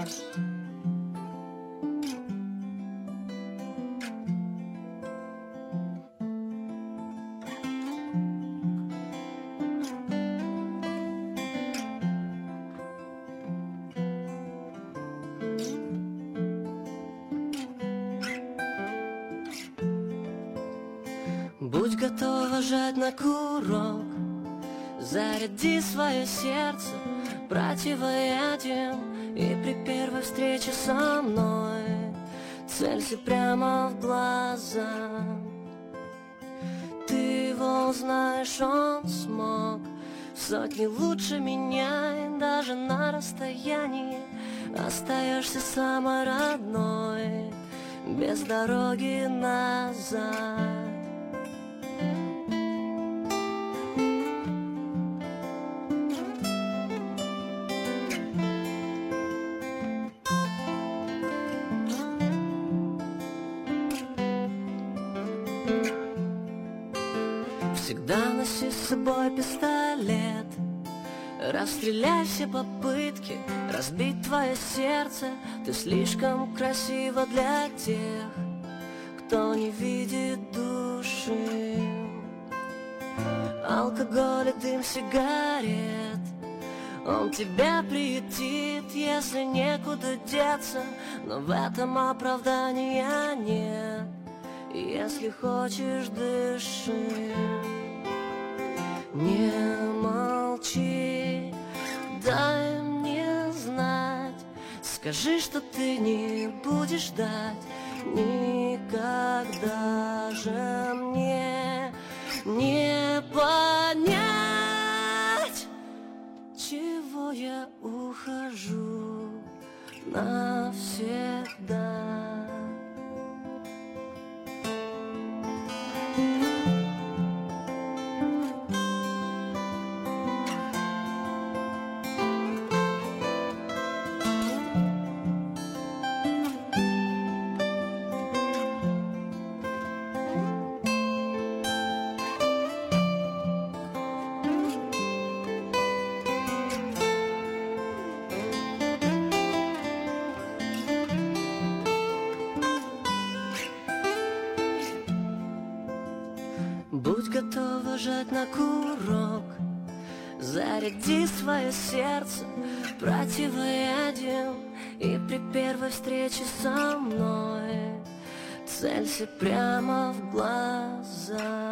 Будь готова жать на курок, заряди свое сердце противоядием, и при первой встрече со мной целься прямо в глаза. Ты его узнаешь, он смог в сотни лучше меня, и даже на расстоянии остаешься самой родной, без дороги назад. Всегда носи с собой пистолет, расстреляй все попытки разбить твое сердце. Ты слишком красива для тех, кто не видит души. Алкоголь и дым сигарет, он тебя приютит, если некуда деться, но в этом оправдания нет. Если хочешь, дыши. Не молчи, дай мне знать. Скажи, что ты не будешь ждать. Никогда же мне не понять, чего я ухожу навсегда. Будь готова жать на курок, заряди свое сердце противоядием, и при первой встрече со мной целься прямо в глаза.